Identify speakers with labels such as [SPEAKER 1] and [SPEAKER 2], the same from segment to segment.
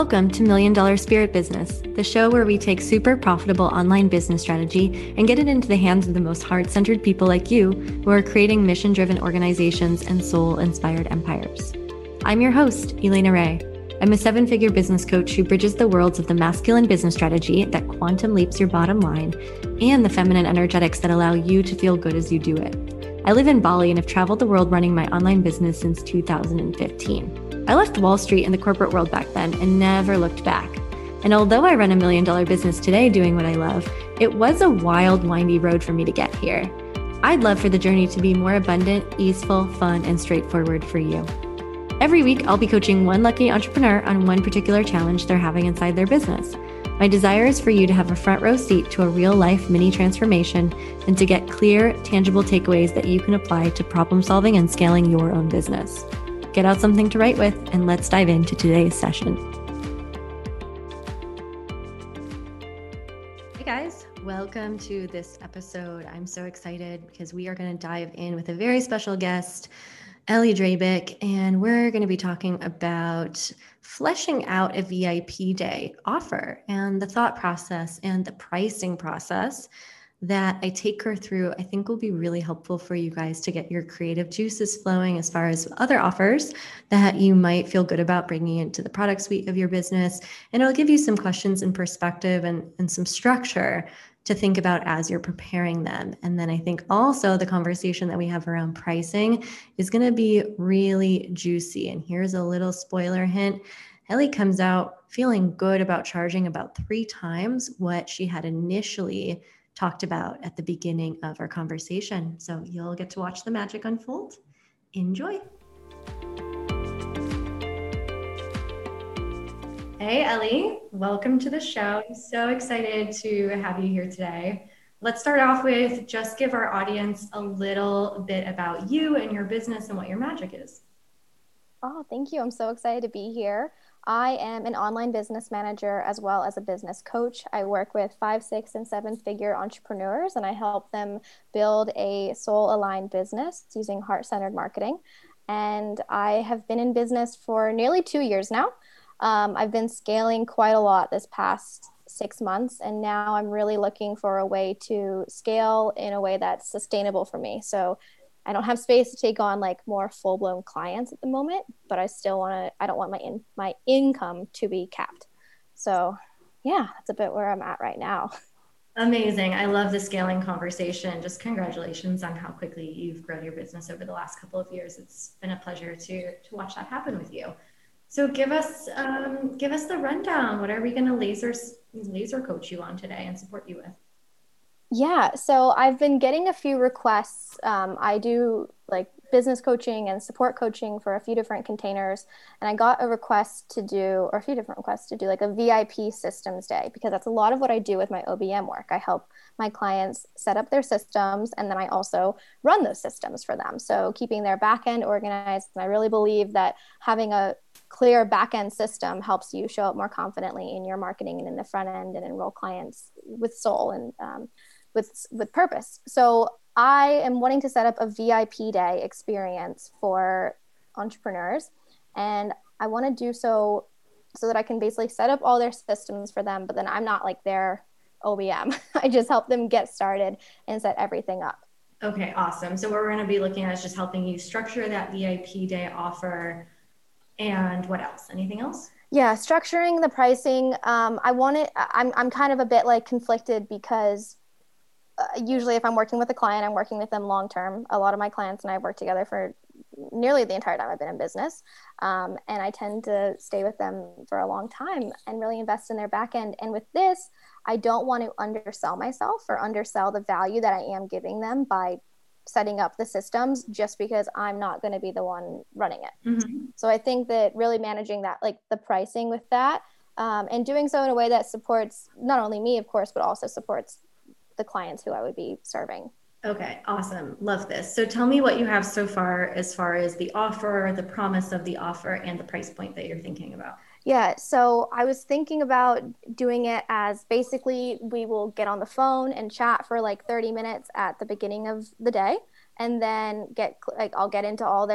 [SPEAKER 1] Welcome to Million Dollar Spirit Business, the show where we take super profitable online business strategy and get it into the hands of the most heart-centered people like you who are creating mission-driven organizations and soul-inspired empires. I'm your host, Elena Ray. I'm a seven-figure business coach who bridges the worlds of the masculine business strategy that quantum leaps your bottom line and the feminine energetics that allow you to feel good as you do it. I live in Bali and have traveled the world running my online business since 2015. I left Wall Street and the corporate world back then and never looked back. And although I run a $1 million business today doing what I love, it was a wild, windy road for me to get here. I'd love for the journey to be more abundant, easeful, fun, and straightforward for you. Every week, I'll be coaching one lucky entrepreneur on one particular challenge they're having inside their business. My desire is for you to have a front row seat to a real life mini transformation and to get clear, tangible takeaways that you can apply to problem solving and scaling your own business. Get out something to write with, and let's dive into today's session. Hey guys, welcome to this episode. I'm so excited because we are going to dive in with a very special guest, Ellie Drabik, and we're going to be talking about fleshing out a VIP day offer and the thought process and the pricing process that I take her through. I think will be really helpful for you guys to get your creative juices flowing as far as other offers that you might feel good about bringing into the product suite of your business. And it'll give you some questions and perspective and some structure to think about as you're preparing them. And then I think also the conversation that we have around pricing is going to be really juicy. And here's a little spoiler hint. Ellie comes out feeling good about charging about 3 times what she had initially talked about at the beginning of our conversation. So you'll get to watch the magic unfold. Enjoy. Hey, Ellie, welcome to the show. I'm so excited to have you here today. Let's start off with just give our audience a little bit about you and your business and what your magic is.
[SPEAKER 2] Oh, thank you. I'm so excited to be here. I am an online business manager as well as a business coach. I work with 5, 6, and 7-figure entrepreneurs, and I help them build a soul-aligned business using heart-centered marketing. And I have been in business for nearly 2 years now. I've been scaling quite a lot this past 6 months, and now I'm really looking for a way to scale in a way that's sustainable for me. So I don't have space to take on like more full-blown clients at the moment, but I don't want my income to be capped. So yeah, that's a bit where I'm at right now.
[SPEAKER 1] Amazing. I love the scaling conversation. Just congratulations on how quickly you've grown your business over the last couple of years. It's been a pleasure to watch that happen with you. So give us the rundown. What are we going to laser coach you on today and support you with?
[SPEAKER 2] Yeah, so I've been getting a few requests. I do like business coaching and support coaching for a few different containers. And I got a few different requests to do like a VIP systems day, because that's a lot of what I do with my OBM work. I help my clients set up their systems, and then I also run those systems for them. So keeping their back end organized. And I really believe that having a clear back end system helps you show up more confidently in your marketing and in the front end and enroll clients with soul and with purpose. So I am wanting to set up a VIP day experience for entrepreneurs, and I want to do so that I can basically set up all their systems for them, but then I'm not like their OBM. I just help them get started and set everything up.
[SPEAKER 1] Okay, awesome. So what we're going to be looking at is just helping you structure that VIP day offer. And what else? Anything else?
[SPEAKER 2] Yeah, structuring the pricing. I'm kind of a bit like conflicted because usually if I'm working with a client, I'm working with them long term. A lot of my clients and I have worked together for nearly the entire time I've been in business. And I tend to stay with them for a long time and really invest in their back end. And with this, I don't want to undersell myself or undersell the value that I am giving them by setting up the systems just because I'm not going to be the one running it. Mm-hmm. So I think that really managing that, like the pricing with that, and doing so in a way that supports not only me, of course, but also supports the clients who I would be serving.
[SPEAKER 1] Okay, awesome. Love this. So tell me what you have so far as the offer, the promise of the offer, and the price point that you're thinking about.
[SPEAKER 2] Yeah, so I was thinking about doing it as basically we will get on the phone and chat for like 30 minutes at the beginning of the day, and then I'll get into all their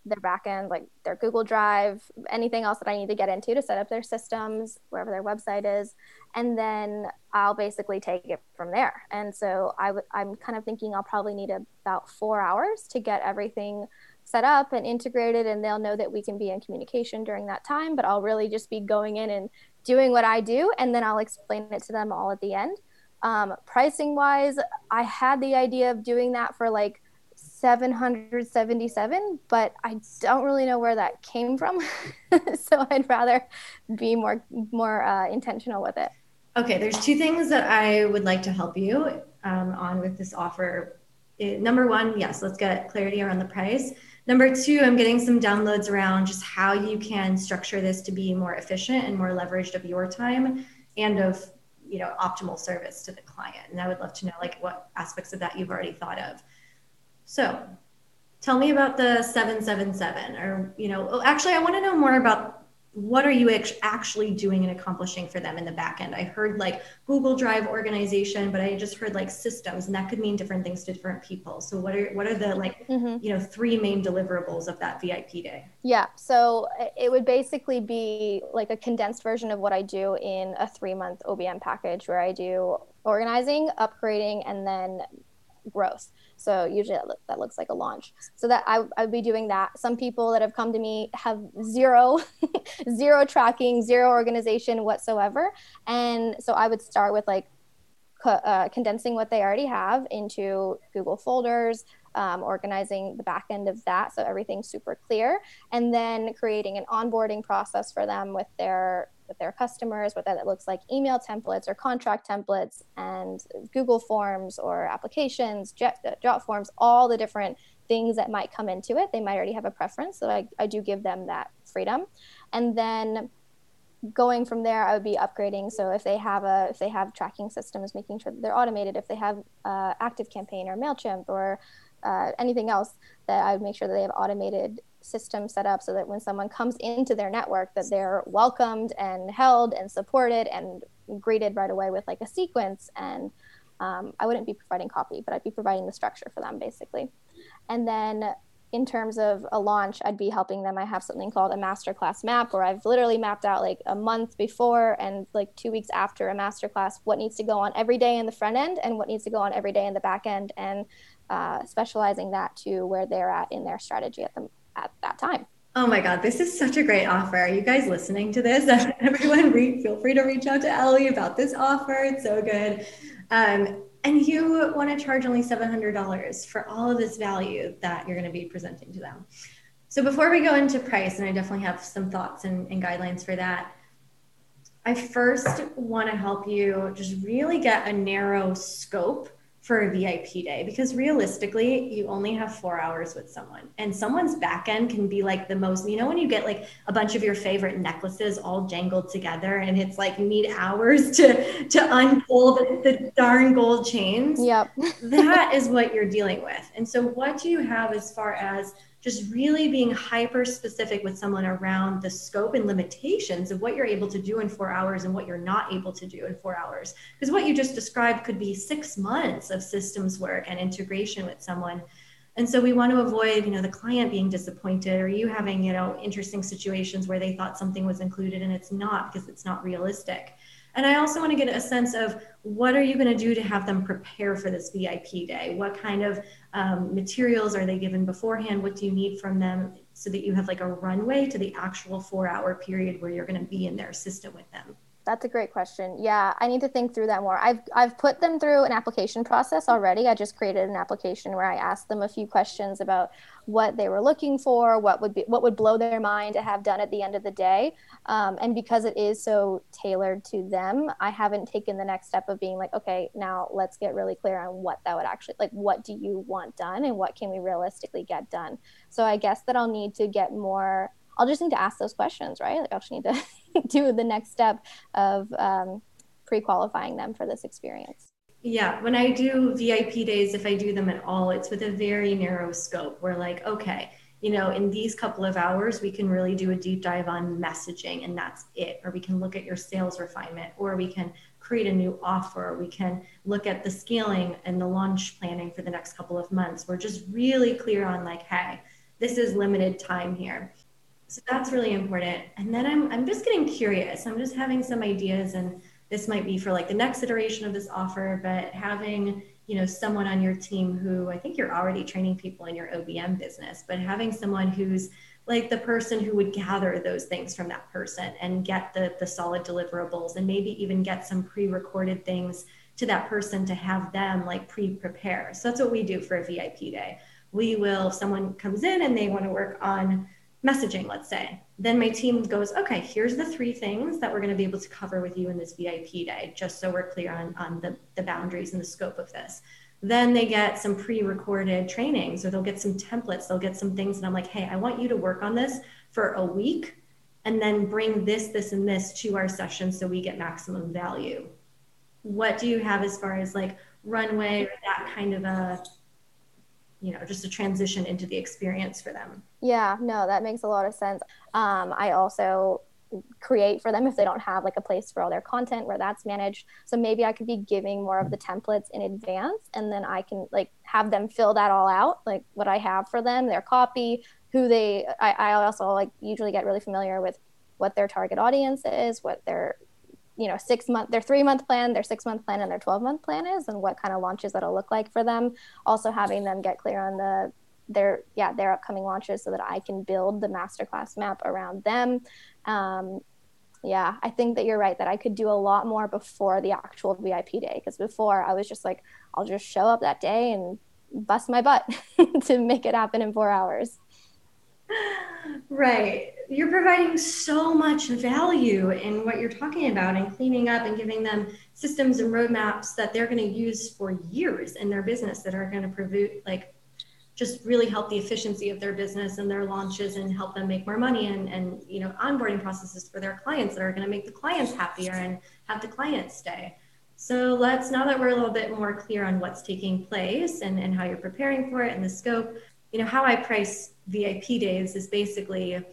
[SPEAKER 2] their backend, like their Google Drive, anything else that I need to get into to set up their systems, wherever their website is. And then I'll basically take it from there. And so I'm kind of thinking I'll probably need about 4 hours to get everything set up and integrated, and they'll know that we can be in communication during that time, but I'll really just be going in and doing what I do, and then I'll explain it to them all at the end. Pricing wise, I had the idea of doing that for like $777, but I don't really know where that came from. So I'd rather be more intentional with it.
[SPEAKER 1] Okay, there's two things that I would like to help you on with this offer. Number one, yes, let's get clarity around the price. Number two, I'm getting some downloads around just how you can structure this to be more efficient and more leveraged of your time and of, optimal service to the client. And I would love to know like what aspects of that you've already thought of. So tell me about the 777 or, actually I want to know more about what are you actually doing and accomplishing for them in the back end? I heard like Google Drive organization, but I just heard like systems, and that could mean different things to different people. So what are the like, three main deliverables of that VIP day?
[SPEAKER 2] Yeah. So it would basically be like a condensed version of what I do in a 3-month OBM package where I do organizing, upgrading, and then growth. So usually that looks like a launch. So that I would be doing that. Some people that have come to me have zero tracking, zero organization whatsoever. And so I would start with like condensing what they already have into Google folders, organizing the back end of that so everything's super clear, and then creating an onboarding process for them with their customers, whether that looks like email templates or contract templates and Google Forms or applications, Jot Forms, all the different things that might come into it. They might already have a preference, so I do give them that freedom. And then going from there, I would be upgrading. So if they have tracking systems, making sure that they're automated. If they have ActiveCampaign or MailChimp or anything else, that I would make sure that they have automated system set up so that when someone comes into their network that they're welcomed and held and supported and greeted right away with like a sequence. And I wouldn't be providing copy, but I'd be providing the structure for them basically. And then in terms of a launch, I'd be helping them. I have something called a masterclass map where I've literally mapped out like a month before and like 2 weeks after a masterclass, what needs to go on every day in the front end and what needs to go on every day in the back end, and specializing that to where they're at in their strategy at that time.
[SPEAKER 1] Oh my God, this is such a great offer. Are you guys listening to this? Everyone feel free to reach out to Ellie about this offer. It's so good. And you want to charge only $700 for all of this value that you're going to be presenting to them. So before we go into price, and I definitely have some thoughts and guidelines for that, I first want to help you just really get a narrow scope for a VIP day, because realistically, you only have 4 hours with someone, and someone's back end can be like the most, when you get like a bunch of your favorite necklaces all jangled together and it's like you need hours to unfold the darn gold chains.
[SPEAKER 2] Yep.
[SPEAKER 1] That is what you're dealing with. And so what do you have as far as just really being hyper specific with someone around the scope and limitations of what you're able to do in 4 hours and what you're not able to do in 4 hours? Because what you just described could be 6 months of systems work and integration with someone. And so we want to avoid, the client being disappointed or you having, interesting situations where they thought something was included and it's not, because it's not realistic. And I also want to get a sense of what are you going to do to have them prepare for this VIP day? What kind of materials are they given beforehand? What do you need from them so that you have like a runway to the actual 4-hour period where you're going to be in their system with them?
[SPEAKER 2] That's a great question. Yeah, I need to think through that more. I've put them through an application process already. I just created an application where I asked them a few questions about what they were looking for, what would blow their mind to have done at the end of the day. And because it is so tailored to them, I haven't taken the next step of being like, okay, now let's get really clear on what that would actually, like, what do you want done and what can we realistically get done? So I guess that I'll just need to ask those questions, right? Like I'll just need to do the next step of pre-qualifying them for this experience.
[SPEAKER 1] Yeah, when I do VIP days, if I do them at all, it's with a very narrow scope. We're like, okay, in these couple of hours, we can really do a deep dive on messaging and that's it. Or we can look at your sales refinement, or we can create a new offer. Or we can look at the scaling and the launch planning for the next couple of months. We're just really clear on like, hey, this is limited time here. So that's really important. And then I'm just getting curious. I'm just having some ideas, and this might be for like the next iteration of this offer, but having, someone on your team who, I think you're already training people in your OBM business, but having someone who's like the person who would gather those things from that person and get the solid deliverables, and maybe even get some pre-recorded things to that person to have them like pre-prepare. So that's what we do for a VIP day. We will, if someone comes in and they want to work on messaging, let's say, then my team goes, okay, here's the 3 things that we're going to be able to cover with you in this VIP day, just so we're clear on the boundaries and the scope of this. Then they get some pre-recorded trainings, or they'll get some templates, they'll get some things, and I'm like, hey, I want you to work on this for a week and then bring this, and this to our session so we get maximum value. What do you have as far as like runway or that kind of a, just a transition into the experience for them?
[SPEAKER 2] Yeah, no, that makes a lot of sense. I also create for them if they don't have like a place for all their content where that's managed. So maybe I could be giving more of the templates in advance, and then I can like have them fill that all out, like what I have for them, their copy, I also like usually get really familiar with what their target audience is, what their 6-month, their 3-month plan, their 6-month plan, and their 12-month plan is, and what kind of launches that'll look like for them. Also having them get clear on their upcoming launches so that I can build the masterclass map around them. I think that you're right, that I could do a lot more before the actual VIP day, because before I was just like, I'll just show up that day and bust my butt to make it happen in 4 hours.
[SPEAKER 1] Right. You're providing so much value in what you're talking about, and cleaning up and giving them systems and roadmaps that they're going to use for years in their business, that are going to just really help the efficiency of their business and their launches, and help them make more money, and onboarding processes for their clients that are going to make the clients happier and have the clients stay. So now that we're a little bit more clear on what's taking place and how you're preparing for it and the scope, how I price VIP days is basically,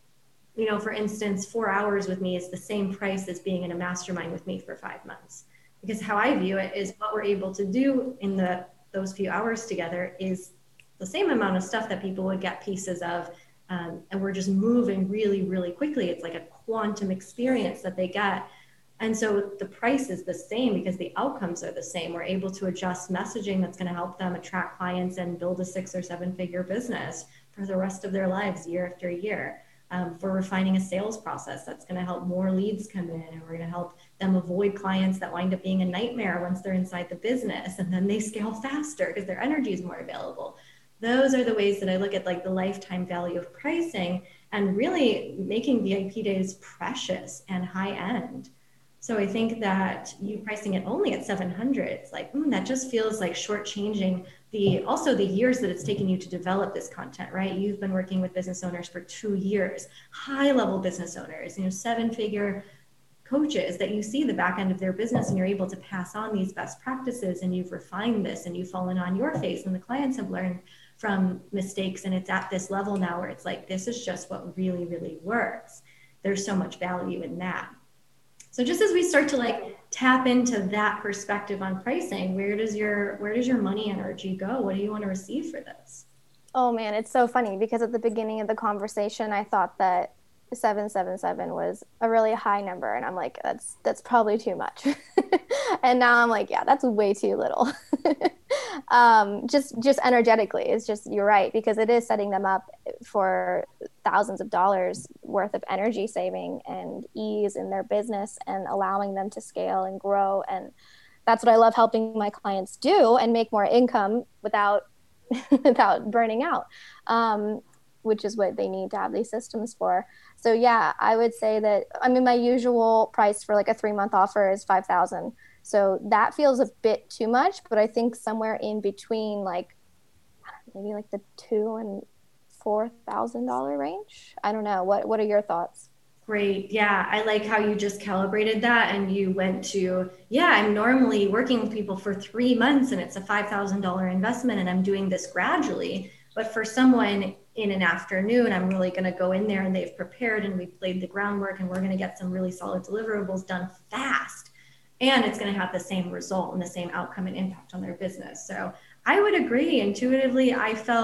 [SPEAKER 1] for instance, 4 hours with me is the same price as being in a mastermind with me for 5 months. Because how I view it is, what we're able to do in those few hours together is the same amount of stuff that people would get pieces of. And we're just moving really, really quickly. It's like a quantum experience that they get. And so the price is the same because the outcomes are the same. We're able to adjust messaging that's going to help them attract clients and build a 6 or 7 figure business for the rest of their lives, year after year. For refining a sales process that's going to help more leads come in, and we're going to help them avoid clients that wind up being a nightmare once they're inside the business, and then they scale faster because their energy is more available. Those are the ways that I look at like the lifetime value of pricing, and really making VIP days precious and high end. So I think that you pricing it only at $700, it's like, that just feels like shortchanging also the years that it's taken you to develop this content, right? You've been working with business owners for 2 years, high level business owners, 7-figure coaches that you see the back end of their business, and you're able to pass on these best practices, and you've refined this, and you've fallen on your face, and the clients have learned from mistakes, and it's at this level now where it's like, this is just what really, really works. There's so much value in that. So just as we start to like tap into that perspective on pricing, where does your money energy go? What do you want to receive for this?
[SPEAKER 2] Oh man, it's so funny because at the beginning of the conversation, I thought that 777 was a really high number, and I'm like, that's probably too much. And now I'm like, yeah, that's way too little. Just energetically, it's just, you're right, because it is setting them up for thousands of dollars worth of energy saving and ease in their business, and allowing them to scale and grow. And that's what I love helping my clients do, and make more income without burning out, which is what they need to have these systems for. So yeah, I would say that, my usual price for like a 3-month offer is $5,000. So that feels a bit too much, but I think somewhere in between, like maybe like the $2,000 and $4,000 range. I don't know. What are your thoughts?
[SPEAKER 1] Great. Yeah. I like how you just calibrated that, and you went to, I'm normally working with people for 3 months, and it's a $5,000 investment, and I'm doing this gradually. But for someone in an afternoon, I'm really going to go in there, and they've prepared, and we've laid the groundwork, and we're going to get some really solid deliverables done fast. And it's going to have the same result and the same outcome and impact on their business. So I would agree. Intuitively, I felt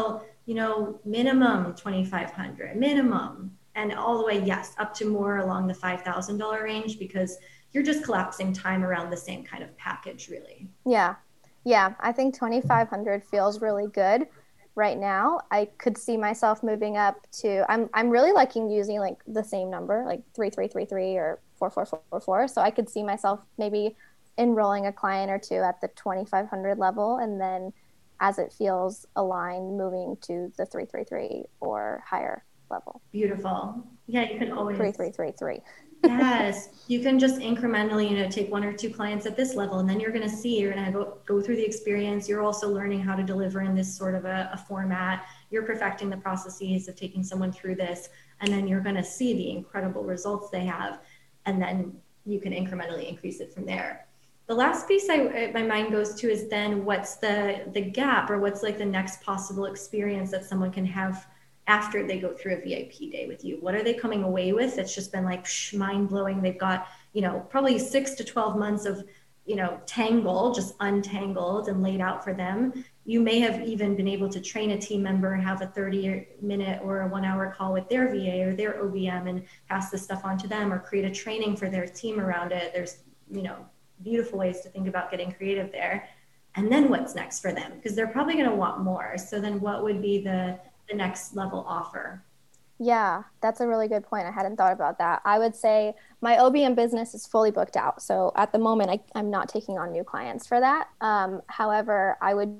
[SPEAKER 1] minimum 2,500, minimum, and all the way, yes, up to more along the $5,000 range, because you're just collapsing time around the same kind of package, really.
[SPEAKER 2] Yeah. Yeah. I think 2,500 feels really good right now. I could see myself moving up to, I'm really liking using like the same number, like 3333 or 4444. So I could see myself maybe enrolling a client or two at the 2,500 level. And then as it feels aligned, moving to the 333 or higher level.
[SPEAKER 1] Beautiful. Yeah, you can always
[SPEAKER 2] 3333.
[SPEAKER 1] Yes, you can just incrementally, take one or two clients at this level, and then you're going to see, you're going to go through the experience. You're also learning how to deliver in this sort of a format. You're perfecting the processes of taking someone through this, and then you're going to see the incredible results they have, and then you can incrementally increase it from there. The last piece my mind goes to is then what's the gap, or what's like the next possible experience that someone can have after they go through a VIP day with you. What are they coming away with that's just been like mind-blowing? They've got, probably 6 to 12 months of, tangle, just untangled and laid out for them. You may have even been able to train a team member and have a 30-minute or a 1-hour call with their VA or their OBM and pass this stuff on to them, or create a training for their team around it. There's, beautiful ways to think about getting creative there. And then what's next for them? Because they're probably going to want more. So then what would be the next level offer?
[SPEAKER 2] Yeah, that's a really good point. I hadn't thought about that. I would say my OBM business is fully booked out. So at the moment, I'm not taking on new clients for that. However, I would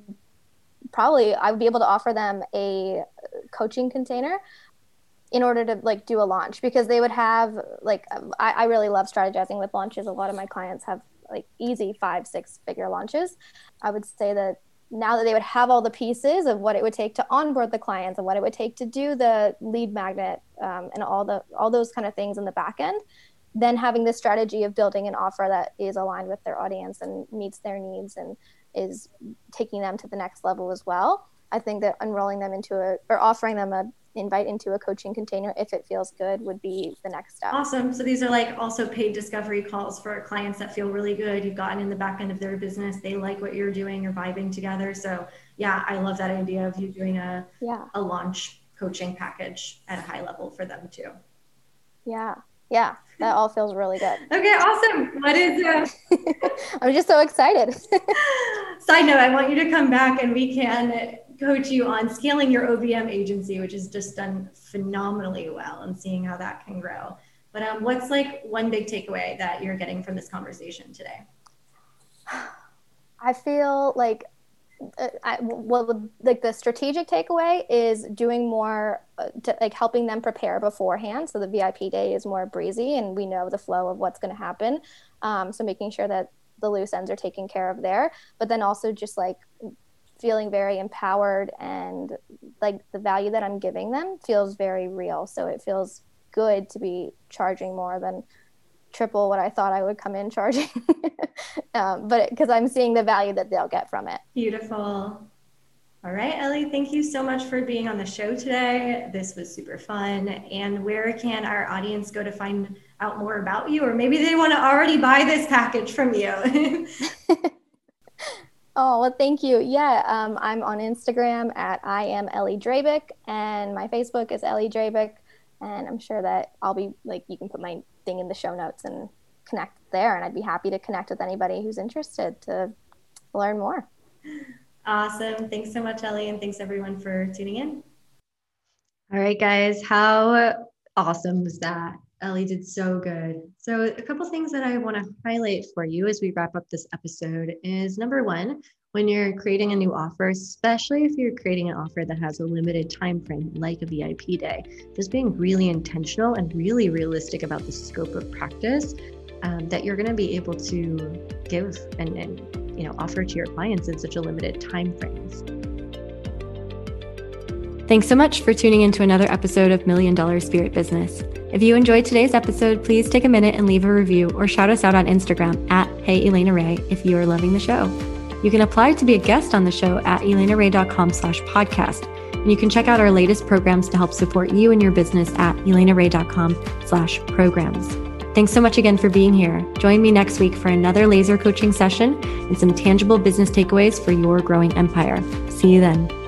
[SPEAKER 2] be able to offer them a coaching container in order to do a launch, because they would have I really love strategizing with launches. A lot of my clients have easy 5-6 figure launches. I would say that now that they would have all the pieces of what it would take to onboard the clients and what it would take to do the lead magnet and all those kind of things in the back end, then having this strategy of building an offer that is aligned with their audience and meets their needs and is taking them to the next level as well. I think that enrolling them or offering them a invite into a coaching container, if it feels good, would be the next step.
[SPEAKER 1] Awesome. So these are also paid discovery calls for clients that feel really good. You've gotten in the back end of their business. They like what you're doing. You're vibing together. So yeah, I love that idea of you doing a launch coaching package at a high level for them too.
[SPEAKER 2] Yeah. Yeah. That all feels really good.
[SPEAKER 1] Okay. Awesome. What is
[SPEAKER 2] I'm just so excited.
[SPEAKER 1] Side note, I want you to come back and we can coach you on scaling your OBM agency, which has just done phenomenally well, and seeing how that can grow. But what's one big takeaway that you're getting from this conversation today?
[SPEAKER 2] I feel the strategic takeaway is doing more to helping them prepare beforehand, so the VIP day is more breezy and we know the flow of what's going to happen. So making sure that the loose ends are taken care of there, but then also just feeling very empowered, and the value that I'm giving them feels very real. So it feels good to be charging more than triple what I thought I would come in charging, but because I'm seeing the value that they'll get from it.
[SPEAKER 1] Beautiful. All right, Ellie, thank you so much for being on the show today. This was super fun. And where can our audience go to find out more about you? Or maybe they want to already buy this package from you.
[SPEAKER 2] Oh, well, thank you. Yeah, I'm on Instagram at I am Ellie Drabek, and my Facebook is Ellie Drabek. And I'm sure that I'll be you can put my thing in the show notes and connect there. And I'd be happy to connect with anybody who's interested to learn more.
[SPEAKER 1] Awesome. Thanks so much, Ellie. And thanks everyone for tuning in. All right, guys, how awesome was that? Ellie did so good. So a couple things that I want to highlight for you as we wrap up this episode is, number one, when you're creating a new offer, especially if you're creating an offer that has a limited time frame like a VIP day, just being really intentional and really realistic about the scope of practice that you're going to be able to give and offer to your clients in such a limited time frames. Thanks so much for tuning into another episode of $1 Million Spirit Business. If you enjoyed today's episode, please take a minute and leave a review or shout us out on Instagram at HeyElenaRae if you are loving the show. You can apply to be a guest on the show at ElenaRae.com/podcast. And you can check out our latest programs to help support you and your business at ElenaRae.com/programs. Thanks so much again for being here. Join me next week for another laser coaching session and some tangible business takeaways for your growing empire. See you then.